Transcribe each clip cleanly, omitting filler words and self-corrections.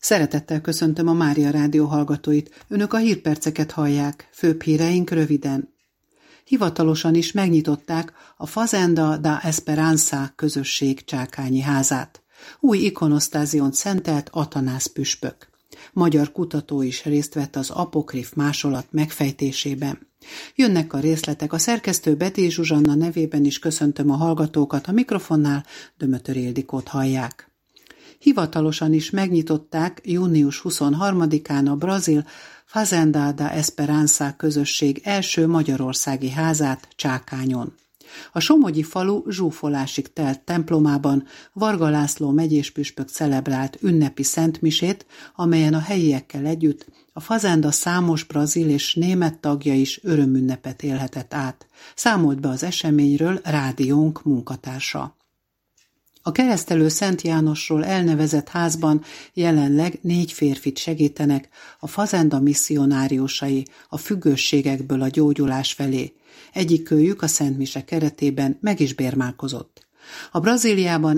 Szeretettel köszöntöm a Mária Rádió hallgatóit. Önök a hírperceket hallják, főbb híreink röviden. Hivatalosan is megnyitották a Fazenda da Esperanza közösség csákányi házát. Új ikonosztáziont szentelt Atanász püspök. Magyar kutató is részt vett az apokrif másolat megfejtésében. Jönnek a részletek, a szerkesztő Betty Zsuzsanna nevében is köszöntöm a hallgatókat, a mikrofonnál Dömötör Ildikót hallják. Hivatalosan is megnyitották június 23-án a brazil Fazenda da Esperanza közösség első magyarországi házát Csákányon. A somogyi falu zsúfolásig telt templomában Varga László megyéspüspök celebrált ünnepi szentmisét, amelyen a helyiekkel együtt a Fazenda számos brazil és német tagja is örömünnepet élhetett át. Számolt be az eseményről rádiónk munkatársa. A keresztelő Szent Jánosról elnevezett házban jelenleg 4 férfit segítenek a Fazenda misszionáriusai a függőségekből a gyógyulás felé. Egyikőjük a szentmise keretében meg is bérmálkozott. A Brazíliában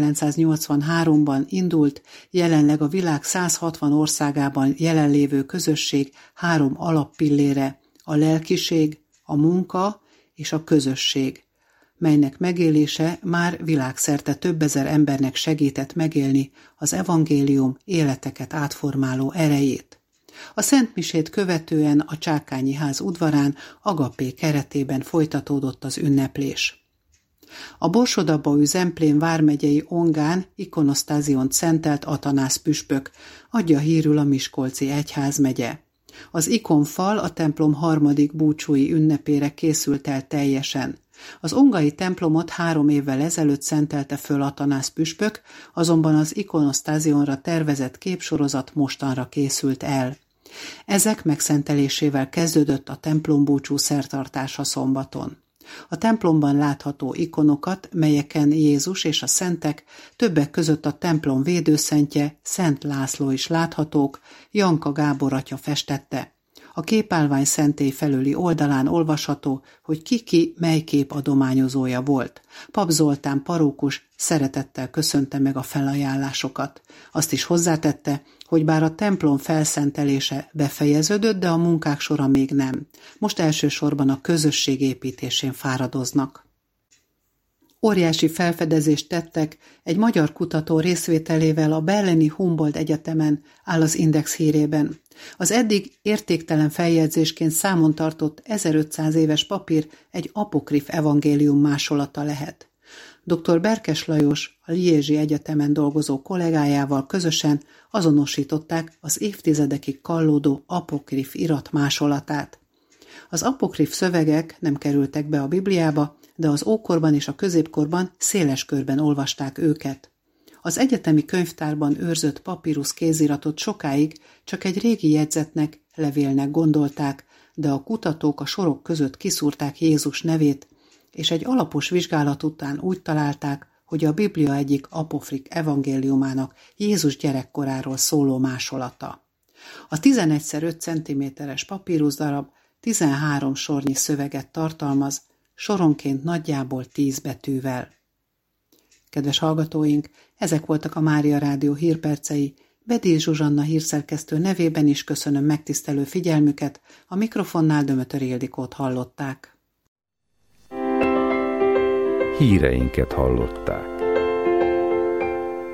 1983-ban indult, jelenleg a világ 160 országában jelenlévő közösség 3 alappillére, a lelkiség, a munka és a közösség, melynek megélése már világszerte több ezer embernek segített megélni az evangélium életeket átformáló erejét. A szentmisét követően a Csákányi ház udvarán agapé keretében folytatódott az ünneplés. A Borsod-Abaúj Zemplén vármegyei Ongán ikonosztáziont szentelt Atanász püspök, adja hírül a Miskolci egyházmegye. Az ikonfal a templom 3. búcsúi ünnepére készült el teljesen. Az ongai templomot 3 évvel ezelőtt szentelte föl Atanász püspök, azonban az ikonosztázionra tervezett képsorozat mostanra készült el. Ezek megszentelésével kezdődött a templombúcsú szertartása szombaton. A templomban látható ikonokat, melyeken Jézus és a szentek, többek között a templom védőszentje, Szent László is láthatók, Janka Gábor atya festette. A képállvány szentély felőli oldalán olvasható, hogy ki mely kép adományozója volt. Pap Zoltán parókus szeretettel köszönte meg a felajánlásokat. Azt is hozzátette, hogy bár a templom felszentelése befejeződött, de a munkák sora még nem. Most elsősorban a közösség építésén fáradoznak. Óriási felfedezést tettek, egy magyar kutató részvételével a berlini Humboldt Egyetemen, áll az Index hírében. Az eddig értéktelen feljegyzésként számon tartott 1500 éves papír egy apokrif evangélium másolata lehet. Dr. Berkes Lajos, a Liézsi Egyetemen dolgozó kollégájával közösen azonosították az évtizedekig kallódó apokrif irat másolatát. Az apokrif szövegek nem kerültek be a Bibliába, de az ókorban és a középkorban széles körben olvasták őket. Az egyetemi könyvtárban őrzött papírusz kéziratot sokáig csak egy régi jegyzetnek, levélnek gondolták, de a kutatók a sorok között kiszúrták Jézus nevét, és egy alapos vizsgálat után úgy találták, hogy a Biblia egyik apokrif evangéliumának Jézus gyerekkoráról szóló másolata. A 11x5 cm-es papírusdarab 13 sornyi szöveget tartalmaz, soronként nagyjából 10 betűvel. Kedves hallgatóink, ezek voltak a Mária Rádió hírpercei. Betty Zsuzsanna hírszerkesztő nevében is köszönöm megtisztelő figyelmüket, a mikrofonnál Dömötör Ildikót hallották. Híreinket hallották.